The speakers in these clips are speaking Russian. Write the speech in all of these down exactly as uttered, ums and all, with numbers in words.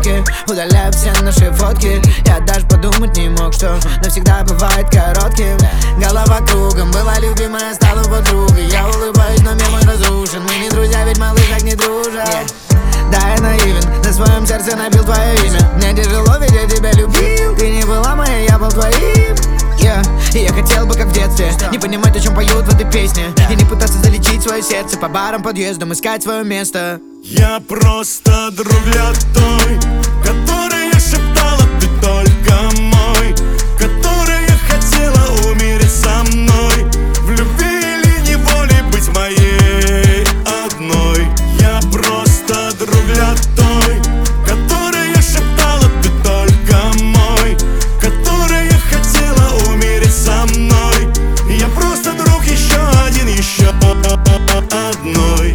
щетки, удаляю все наши фотки. Я даже подумать не мог, что навсегда бывает коротким. Голова кругом, была любимая, стала подругой. Я улыбаюсь, но мир мой разрушен. Мы не друзья, ведь малыш так не дружат. Да, я наивен, на своем сердце набил твое имя. Мне тяжело, ведь я тебя любил. Ты не была моей, я был твоим. Yeah. И я хотел бы, как в детстве, не понимать, о чем поют в этой песне, и не пытаться залечить свое сердце по барам, подъездам, искать свое место. Я просто друг для той, которая шептала: ты только мой, которая хотела умереть со мной, в любви или неволе быть моей одной. Я просто друг для той, которая шептала: ты только мой, которая хотела умереть со мной. Я просто друг еще один, еще одной.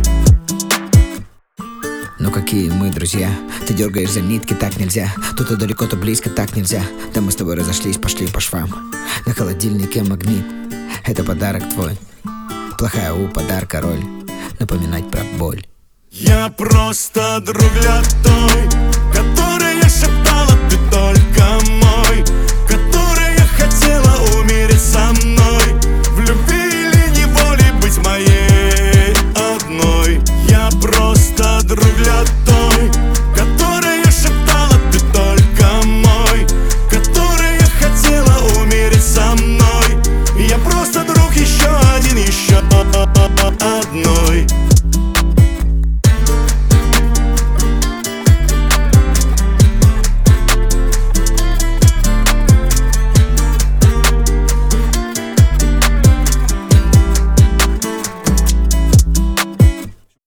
Ну какие мы друзья? Ты дергаешь за нитки, так нельзя. То то далеко, то близко, так нельзя. Да мы с тобой разошлись, пошли по швам. На холодильнике магнит, это подарок твой. Плохая у подарка роль, напоминать про боль. Я просто друг для той,